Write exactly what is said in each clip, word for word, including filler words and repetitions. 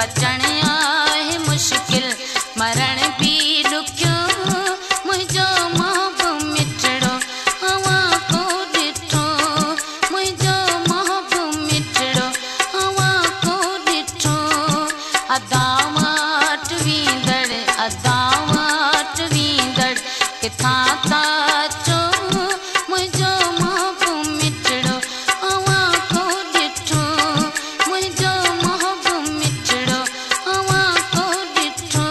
बचण आहे मुश्किल मरण भी ॾुखियो मुंहिंजो महबूब मिठड़ो हवा को ॾिठो मुंहिंजो महबूब मिठड़ो हवा को ॾिठो अदा वटि वींदड़ अदा वटि वींदड़ किथां था अचो मुंहिंजो महबूब मिठड़ो हवा को ॾिठो मुंहिंजो महबूब मिठड़ो हवा को ॾिठो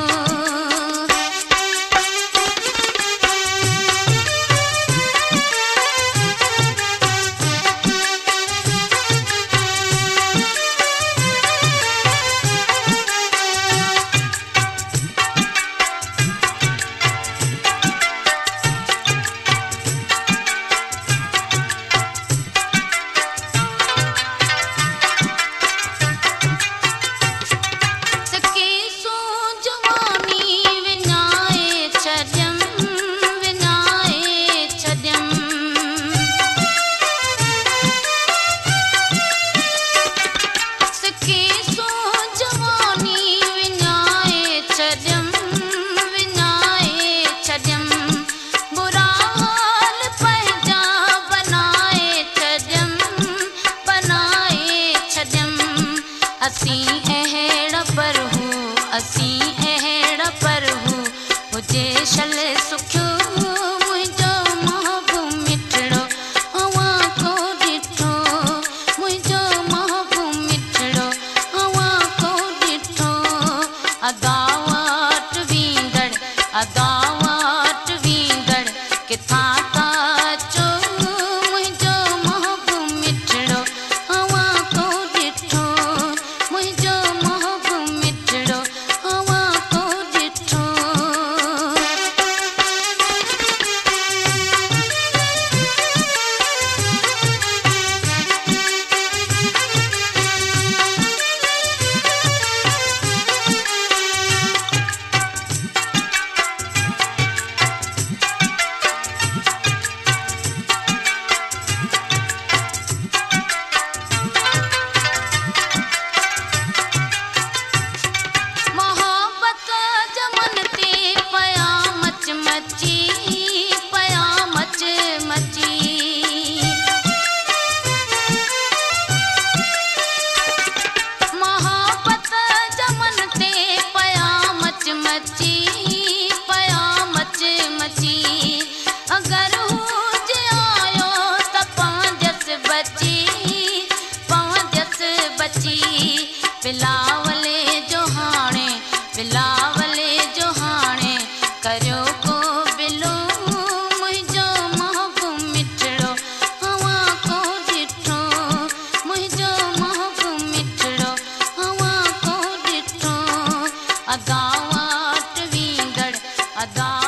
असीं अहिड़ा पर हू असीं अहिड़ा पर हू हुजे शल सुखियो मुंहिंजो महबूब मिठड़ो हवा को ॾिठो मुंहिंजो महबूब मिठड़ो हवा को ॾिठो अदा वटि वींदड़ अदा वटि वींदड़ किथां था अचो मुंहिंजो महबूब मिठड़ो हवा को ॾिठो मुंहिंजो महबूब मिठड़ो हवा को ॾिठो अगर हुजे आयो त पंहिंजस बची पंहिंजस बची बिलावले जो हाणे बिलावले जो हाणे करियो को बिलो मुंहिंजो महबूब मिठड़ो हवा को ॾिठो मुंहिंजो महबूब मिठड़ो हवा को ॾिठो अदा वटि वींदड़ अदा